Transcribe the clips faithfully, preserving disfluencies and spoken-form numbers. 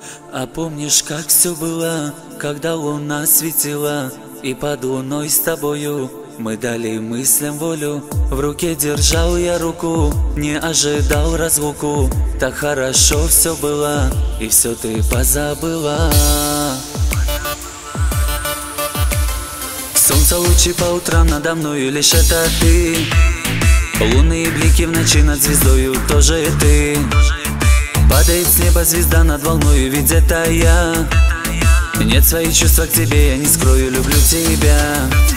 А помнишь, как все было, когда луна светила, и под луной с тобою мы дали мыслям волю. В руке держал я руку, не ожидал разлуку. Так хорошо все было, и все ты позабыла. Солнце лучи по утрам надо мною, лишь это ты. Лунные блики в ночи над звездою, тоже ты. Падает с неба звезда над волною, ведь это я. Нет, свои чувства к тебе я не скрою, люблю тебя.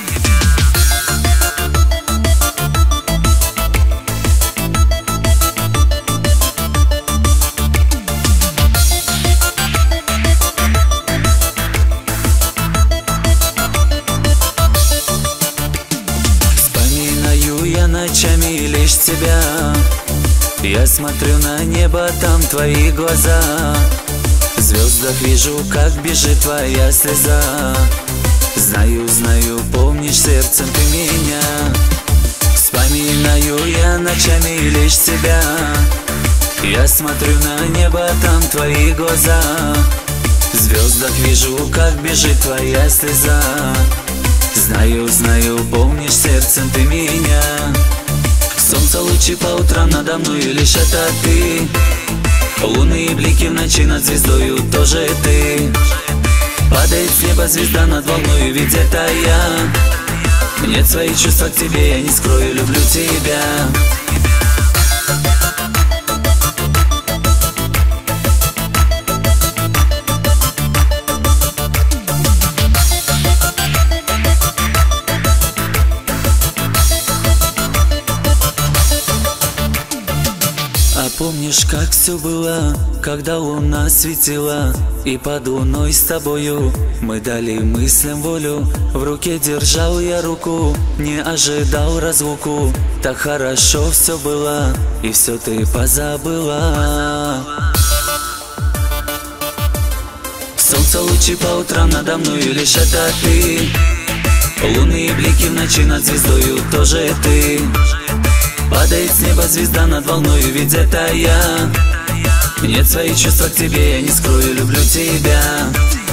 Вспоминаю я ночами лишь тебя. Я смотрю на небо, там твои глаза. В звездах вижу, как бежит твоя слеза. Знаю, знаю, помнишь сердцем ты меня. Вспоминаю я ночами лишь тебя. Я смотрю на небо, там твои глаза. В звездах вижу, как бежит твоя слеза. Знаю, знаю, помнишь сердцем ты меня. Солнце лучи по утрам надо мною, лишь это ты. Лунные блики в ночи над звездою, тоже ты. Падает с неба звезда над волною, ведь это я. Нет, свои чувства к тебе я не скрою, люблю тебя. А помнишь, как все было, когда луна светила, и под луной с тобою мы дали мыслям волю. В руке держал я руку, не ожидал разлуку. Так хорошо все было, и все ты позабыла. Солнце лучи по утрам надо мною, лишь это ты. Лунные блики в ночи над звездою, тоже ты. Падает с неба звезда над волною, ведь это я. Нет, свои чувства к тебе я не скрою, люблю тебя.